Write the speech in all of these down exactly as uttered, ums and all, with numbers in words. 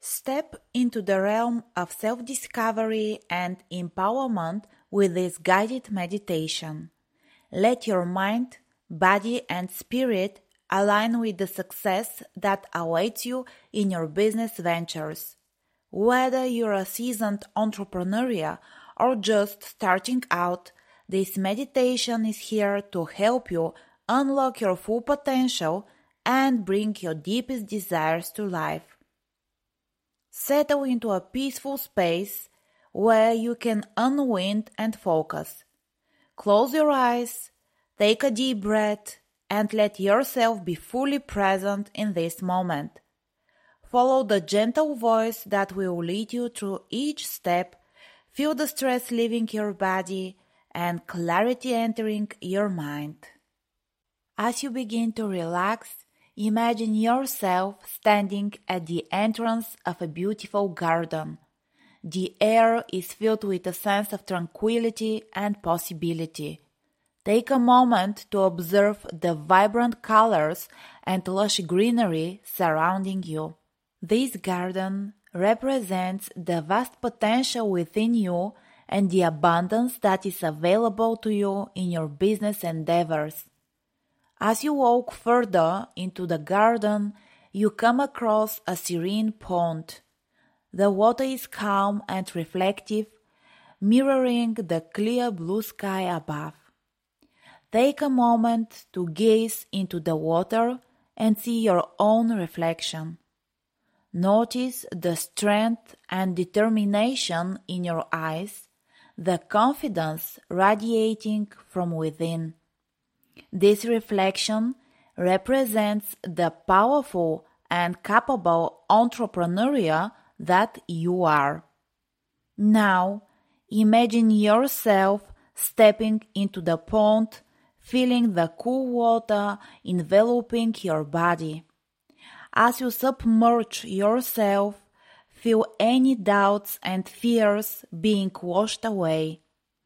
Step into the realm of self-discovery and empowerment with this guided meditation. Let your mind, body, and spirit align with the success that awaits you in your business ventures. Whether you're a seasoned entrepreneur or just starting out, this meditation is here to help you unlock your full potential and bring your deepest desires to life. Settle into a peaceful space where you can unwind and focus. Close your eyes, take a deep breath, and let yourself be fully present in this moment. Follow the gentle voice that will lead you through each step. Feel the stress leaving your body and clarity entering your mind. As you begin to relax, imagine yourself standing at the entrance of a beautiful garden. The air is filled with a sense of tranquility and possibility. Take a moment to observe the vibrant colors and lush greenery surrounding you. This garden represents the vast potential within you and the abundance that is available to you in your business endeavors. As you walk further into the garden, you come across a serene pond. The water is calm and reflective, mirroring the clear blue sky above. Take a moment to gaze into the water and see your own reflection. Notice the strength and determination in your eyes, the confidence radiating from within. This reflection represents the powerful and capable entrepreneur that you are. Now, imagine yourself stepping into the pond, feeling the cool water enveloping your body. As you submerge yourself, feel any doubts and fears being washed away.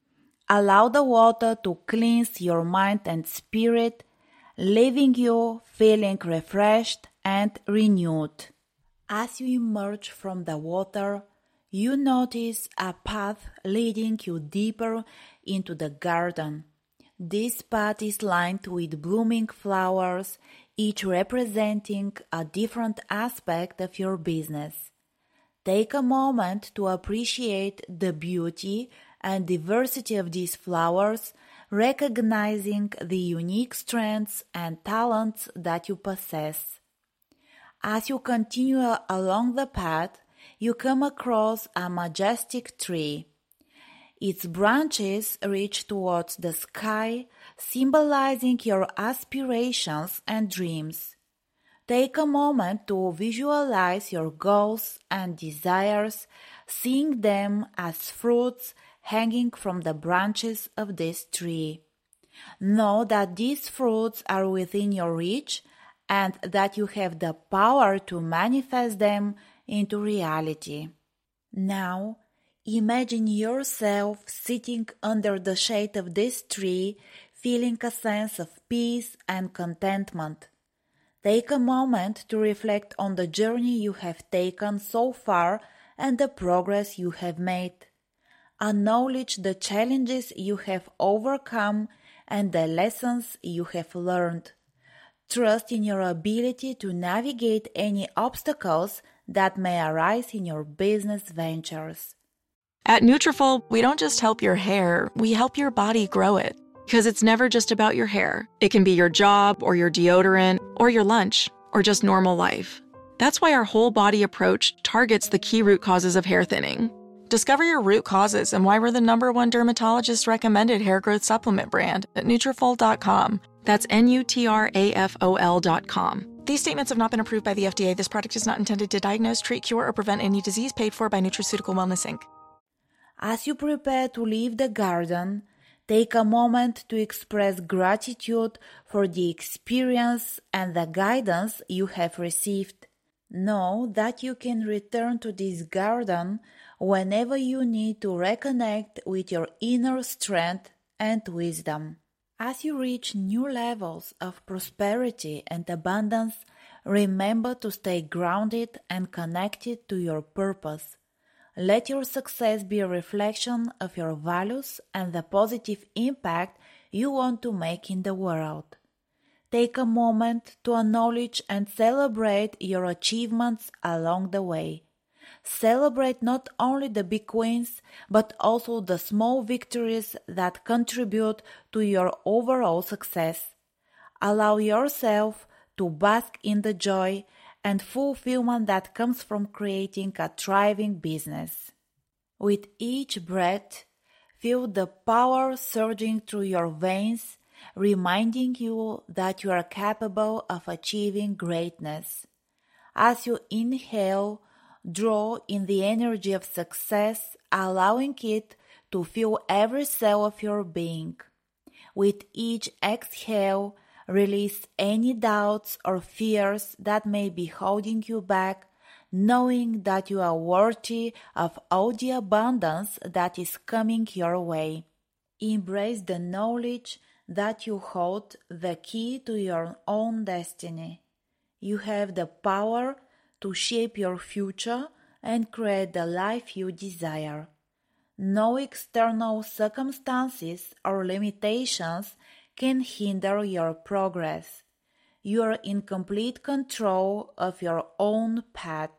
Allow the water to cleanse your mind and spirit, leaving you feeling refreshed and renewed. As you emerge from the water, you notice a path leading you deeper into the garden. This path is lined with blooming flowers, each representing a different aspect of your business. Take a moment to appreciate the beauty and diversity of these flowers, recognizing the unique strengths and talents that you possess. As you continue along the path, you come across a majestic tree. Its branches reach towards the sky, symbolizing your aspirations and dreams. Take a moment to visualize your goals and desires, seeing them as fruits hanging from the branches of this tree. Know that these fruits are within your reach and that you have the power to manifest them into reality. Now, imagine yourself sitting under the shade of this tree, feeling a sense of peace and contentment. Take a moment to reflect on the journey you have taken so far and the progress you have made. Acknowledge the challenges you have overcome and the lessons you have learned. Trust in your ability to navigate any obstacles that may arise in your business ventures. At Nutrafol, we don't just help your hair, we help your body grow it. Because it's never just about your hair. It can be your job or your deodorant or your lunch or just normal life. That's why our whole body approach targets the key root causes of hair thinning. Discover your root causes and why we're the number one dermatologist recommended hair growth supplement brand at Nutrafol dot com. That's N U T R A F O L dot com. These statements have not been approved by the F D A. This product is not intended to diagnose, treat, cure, or prevent any disease. Paid for by Nutraceutical Wellness, Incorporated. As you prepare to leave the garden, take a moment to express gratitude for the experience and the guidance you have received. Know that you can return to this garden whenever you need to reconnect with your inner strength and wisdom. As you reach new levels of prosperity and abundance, Remember to stay grounded and connected to your purpose. Let your success be a reflection of your values and the positive impact you want to make in the world. Take a moment to acknowledge and celebrate your achievements along the way. Celebrate not only the big wins, but also the small victories that contribute to your overall success. Allow yourself to bask in the joy and fulfillment that comes from creating a thriving business. With each breath, feel the power surging through your veins, reminding you that you are capable of achieving greatness. As you inhale, draw in the energy of success, allowing it to fill every cell of your being. With each exhale, release any doubts or fears that may be holding you back, knowing that you are worthy of all the abundance that is coming your way. Embrace the knowledge that you hold the key to your own destiny. You have the power to shape your future and create the life you desire. No external circumstances or limitations can hinder your progress. You are in complete control of your own path.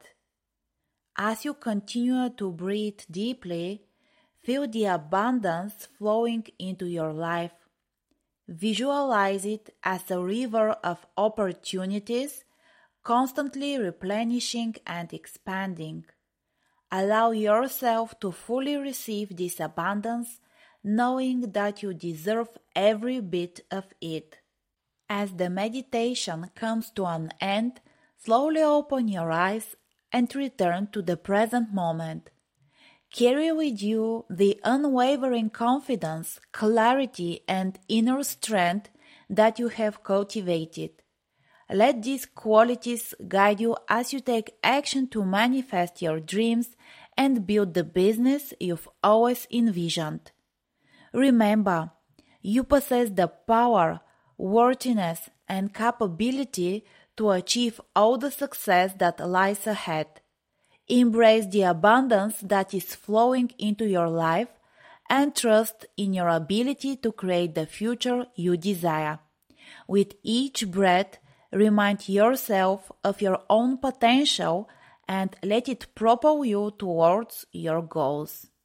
As you continue to breathe deeply, feel the abundance flowing into your life. Visualize it as a river of opportunities, constantly replenishing and expanding. Allow yourself to fully receive this abundance, knowing that you deserve every bit of it. As the meditation comes to an end, slowly open your eyes and return to the present moment. Carry with you the unwavering confidence, clarity, and inner strength that you have cultivated. Let these qualities guide you as you take action to manifest your dreams and build the business you've always envisioned. Remember, you possess the power, worthiness, and capability to achieve all the success that lies ahead. Embrace the abundance that is flowing into your life and trust in your ability to create the future you desire. With each breath, remind yourself of your own potential and let it propel you towards your goals.